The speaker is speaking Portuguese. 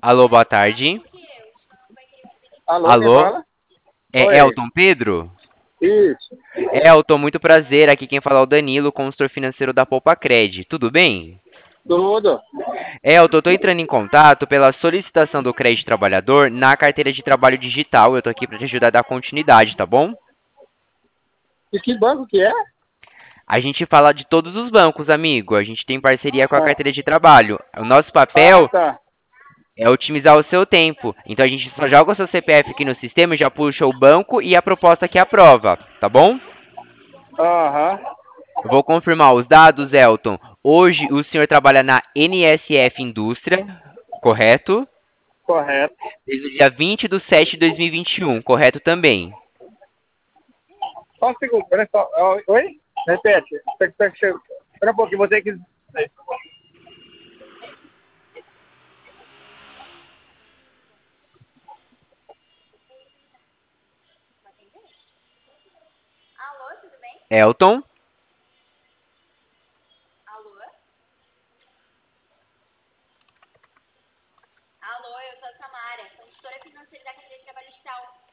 Alô, boa tarde. Alô, quem Alô, fala? é Oi, Elton Pedro? isso, Elton, muito prazer. Aqui quem fala é o Danilo, consultor financeiro da Poupacred. Tudo bem? tudo. Elton, eu tô entrando em contato pela solicitação do crédito trabalhador na carteira de trabalho digital. Eu tô aqui para te ajudar a dar continuidade, tá bom? E que banco que é? A gente fala de todos os bancos, amigo. A gente tem parceria com a Ah, carteira de trabalho. O nosso papel tá. é otimizar o seu tempo. Então a gente só joga o seu CPF aqui no sistema e já puxa o banco e a proposta que aprova, tá bom? Aham, Eu vou confirmar os dados, Elton. Hoje o senhor trabalha na NSF Indústria, correto? correto. Desde o dia 20 de 7 de 2021, correto também? Só um segundo, pera só. Oi? Repete. Espera um pouquinho, vou ter que... Alô, tudo bem? Elton? Alô? Alô, eu sou a Samara, consultora financeira da carteira de trabalho digital.